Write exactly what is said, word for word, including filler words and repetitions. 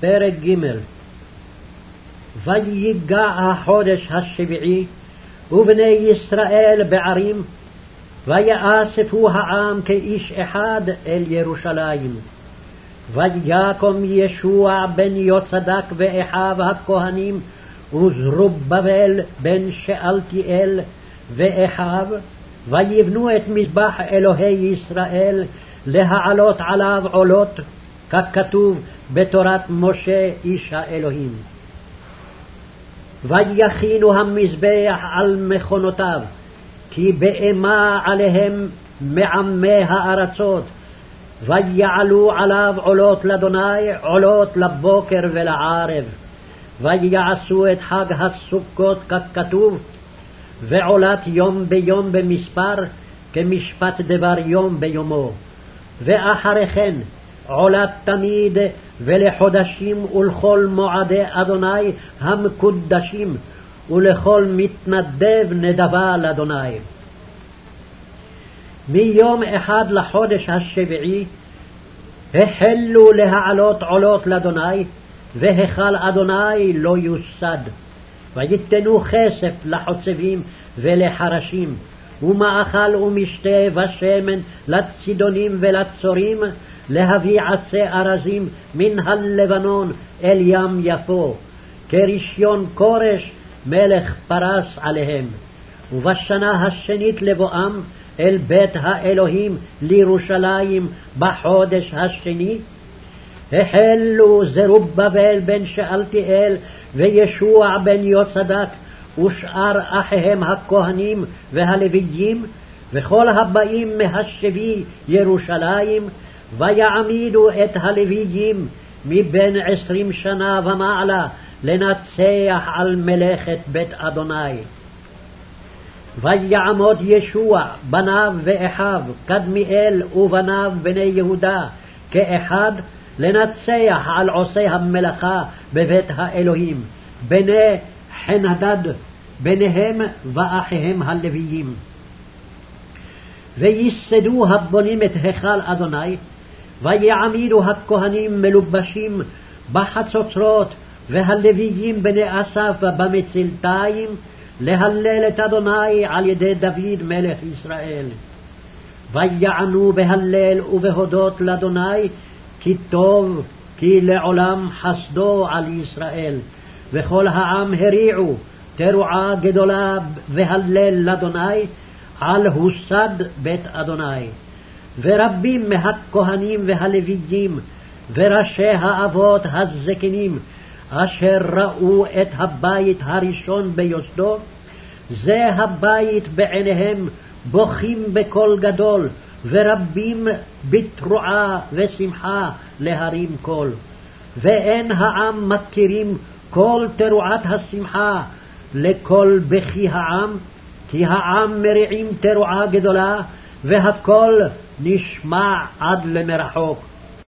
פרק ג'. ויגע החודש השביעי ובני ישראל בערים, ויאספו העם כאיש אחד אל ירושלים. ויקום ישוע בן יהוצדק ואחיו הכהנים וזרובבל בן שאלתיאל ואחיו, ויבנו את מזבח אלוהי ישראל להעלות עליו עולות, ככתוב בתורת משה איש האלוהים. ויכינו המזבח על מכונותיו, כי באימה עליהם מעמי הארצות, ויעלו עליו עולות לאדוני, עולות לבוקר ולערב. ויעשו את חג הסוכות ככתוב, ועולת יום ביום במספר, כמשפט דבר יום ביומו. ואחרי כן עולת תמיד ולחודשים ולכל מועדי אדוני המקודשים, ולכל מתנדב נדבה לאדוני. מיום אחד לחודש השביעי החלו להעלות עולות לאדוני, והיכל אדוני לא יוסד. ויתנו כסף לחוצבים ולחרשים, ומאכל ומשתה ושמן לצידונים ולצורים, להביא עצי ארזים מן הלבנון אל ים יפו, כרישיון כורש מלך פרס עליהם. ובשנה השנית לבואם אל בית האלוהים לירושלים בחודש השני, החלו זרובבל בן שאלתיאל וישוע בן יהוצדק ושאר אחיהם הכהנים והלוויים, וכל הבאים מהשבי ירושלים, ויעמידו את הלוויים מבין עשרים שנה ומעלה לנצח על מלאכת בית אדוני. ויעמוד ישוע בניו ואחיו, קדמיאל ובניו בני יהודה כאחד, לנצח על עושי המלאכה בבית האלוהים, בני חנדד ביניהם ואחיהם הלוויים. וייסדו הבונים את היכל אדוני, ויעמידו הכהנים מלובשים בחצוצרות, והלוויים בני אסף במצלתיים, להלל את אדוני על ידי דוד מלך ישראל. ויענו בהלל ובהודות לאדוני, כי טוב, כי לעולם חסדו על ישראל. וכל העם הריעו תרועה גדולה והלל לאדוני על הוסד בית אדוני. ורבים מהכהנים והלוויים וראשי האבות הזקנים, אשר ראו את הבית הראשון ביוסדו, זה הבית בעיניהם, בוכים בקול גדול, ורבים בתרועה ושמחה להרים קול. ואין העם מכירים כל תרועת השמחה לכל בכי העם, כי העם מריעים תרועה גדולה, והקול נשמע עד למרחוק.